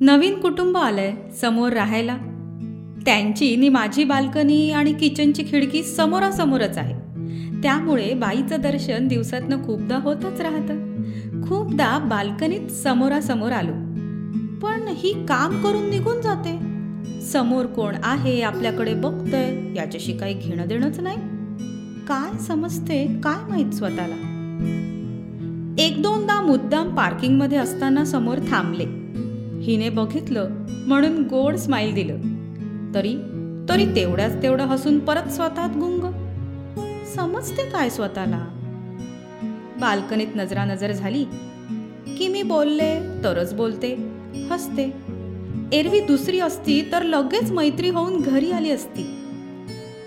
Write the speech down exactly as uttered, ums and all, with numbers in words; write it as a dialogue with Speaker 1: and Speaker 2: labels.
Speaker 1: नवीन कुटुंब आलंय समोर राहायला. त्यांची नि माझी बाल्कनी आणि किचनची खिडकी समोरासमोरच आहे. त्यामुळे बाईचं दर्शन दिवसातनं खूपदा होतच राहतं. खूपदा बाल्कनीत समोरासमोर आलो, पण ही काम करून निघून जाते. समोर कोण आहे, आपल्याकडे बघतंय याच्याशी काही घेणं देणंच नाही. काय समजते काय माहित स्वतःला. एक दोनदा मुद्दाम पार्किंगमध्ये असताना समोर थांबले. हिने बघितलं म्हणून गोड स्माईल दिलं. तरी तरी तेवढ्याच तेवढं हसून परत स्वतःत गुंग. समजते काय स्वतःला. बाल्कनीत नजरानजर झाली की मी बोलले तरच बोलते, हसते. एरवी दुसरी असती तर लगेच मैत्री होऊन घरी आली असती.